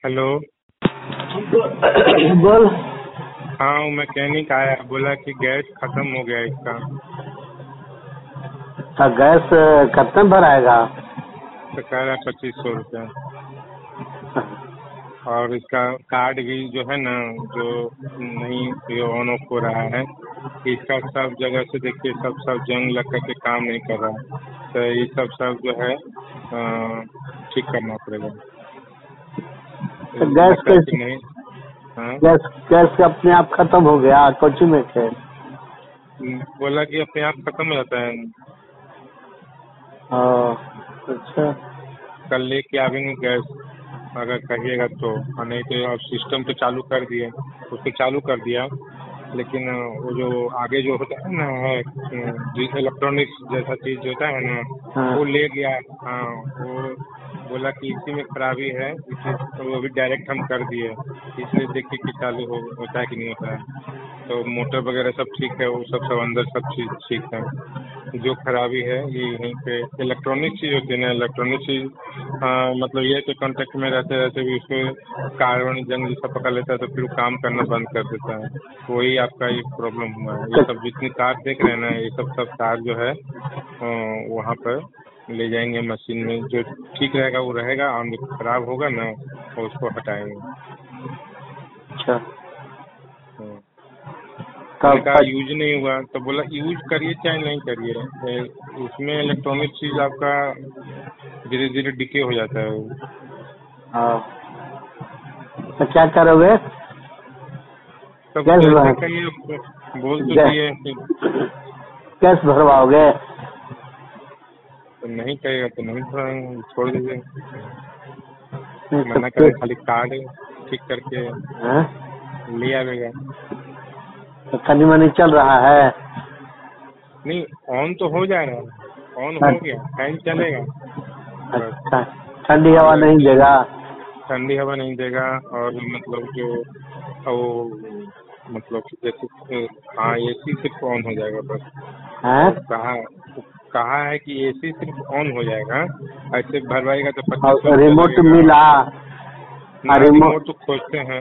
Hello. बोल। हाँ, वो मैकेनिक आया, बोला कि गैस खत्म हो गया इसका। गैस कितने भराएगा? तो कह रहा 2500 रुपया। और इसका कार्ड भी जो है ना, जो नहीं ये ऑन ऑफ हो रहा है, इसका सब जगह से देखिए सब जंग लग करके काम नहीं कर रहा है। तो ये सब जो है ठीक करना पड़ेगा। तो गैस कैसे? नहीं। हाँ, गैस अपने आप खत्म हो गया कोची में थे? बोला कि अपने आप खत्म हो जाता है। अच्छा। कल लेके आवेंगे गैस, अगर कहिएगा तो। नहीं तो अब सिस्टम तो चालू कर दिए, उसको चालू कर दिया, लेकिन वो जो आगे जो होता है ना, इलेक्ट्रॉनिक्स जैसा चीज होता है ना, वो ले गया। हाँ, वो बोला कि इसी में खराबी है, इसी वो भी डायरेक्ट हम कर दिए, इसलिए देखिए कि चालू होता है कि नहीं होता है। तो मोटर वगैरह सब ठीक है, वो सब अंदर सब चीज ठीक है। जो खराबी है ये यहीं पे इलेक्ट्रॉनिक चीज होती है ना, इलेक्ट्रॉनिक चीज मतलब ये कि कांटेक्ट में रहते रहते भी उसको कार्बन जंग जैसा पकड़ लेता है, तो फिर वो काम करना बंद कर देता है। वही आपका ये प्रॉब्लम हुआ है। ये सब जितनी तार देख रहे हैं ना, ये सब तार जो है वहाँ पर ले जाएंगे मशीन में, जो ठीक रहेगा वो रहेगा, और जो खराब होगा ना वो उसको हटाएंगे। अच्छा। मैंने कहा यूज नहीं हुआ, तो बोला यूज करिए चाहे नहीं करिए, उसमें इलेक्ट्रॉनिक चीज आपका धीरे धीरे डिके हो जाता है। तो क्या करोगे? तब कैसे कहिए, बोल तो दिए। कैश भरवाओगे? तो नहीं कहेगा तो नहीं भरवाएंगे, छोड़ दीजिए। मना करे, खाली कार्ड ठीक करके ले आवेगा। तो खनी मनी चल रहा है? नहीं, ऑन तो हो जा रहा है, ऑन हो गया, फैन चलेगा। अच्छा, ठंडी हवा नहीं देगा? ठंडी हवा नहीं देगा, और मतलब जो वो मतलब जैसे हाँ, एसी सिर्फ ऑन हो जाएगा बस। कहा है कि एसी सिर्फ ऑन हो जाएगा, ऐसे भरवाएगा तो 2500 रिमोट मिला? रिमोट तो खोजते हैं।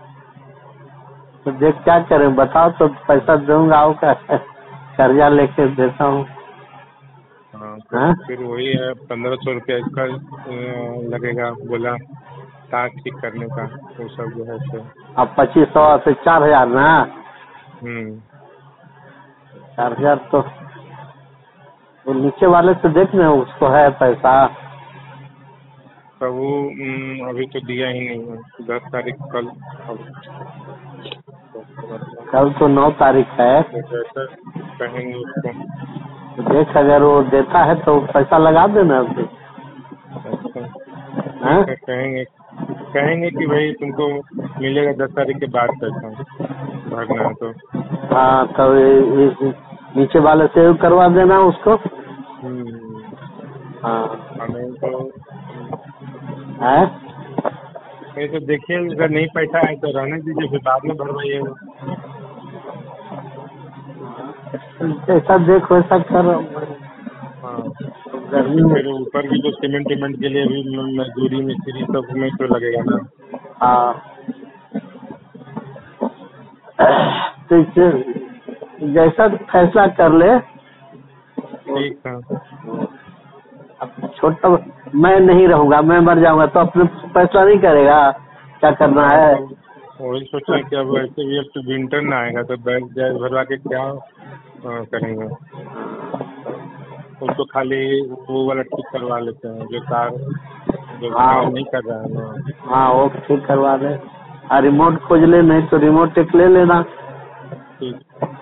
तो देख क्या करें, बताओ तो पैसा दूंगा, आओ का कर्जा लेके देता हूँ। हाँ, तो फिर वही है, 1500 रुपया इसका लगेगा, बोला तार ठीक करने का, वो सब जो है सो। अब 2500 से 4000 ना? 4000 तो नीचे वाले से देखने उसको है पैसा। तो वो अभी तो दिया ही नहीं है, 10 तारीख कल तो 9 तारीख है। तो कहेंगे उसको, देख अगर वो देता है तो पैसा लगा देना। अच्छा, कहेंगे कि भाई तुमको मिलेगा 10 तारीख के बाद पैसा भरना है तो। हाँ, तो नीचे वाले से करवा देना उसको। हाँ, नहीं तो है? नहीं तो देखिए, अगर नहीं पैसा है तो रहने दीजिए, फिर बाद में भरवाइएगा। ऐसा देख वैसा करो। हाँ, फिर ऊपर भी तो सीमेंट के लिए भी मजदूरी मिस्त्री सब में तो लगेगा ना। हाँ, तो जैसा फैसला कर ले। ठीक है। छोटा मैं नहीं रहूंगा, मैं मर जाऊंगा तो अपने फैसला नहीं करेगा क्या करना है। तो वही सोच रहे कि अब ऐसे भी अब तो विंटर ना आएगा, तो बैंक गैस भरवा के क्या करेंगे। उसको खाली वो वाला ठीक करवा लेते हैं, जो तार जो काम नहीं कर रहा है ना। हाँ, वो ठीक करवा ले। रिमोट खोज ले, नहीं तो रिमोट एक ले लेना। ठीक।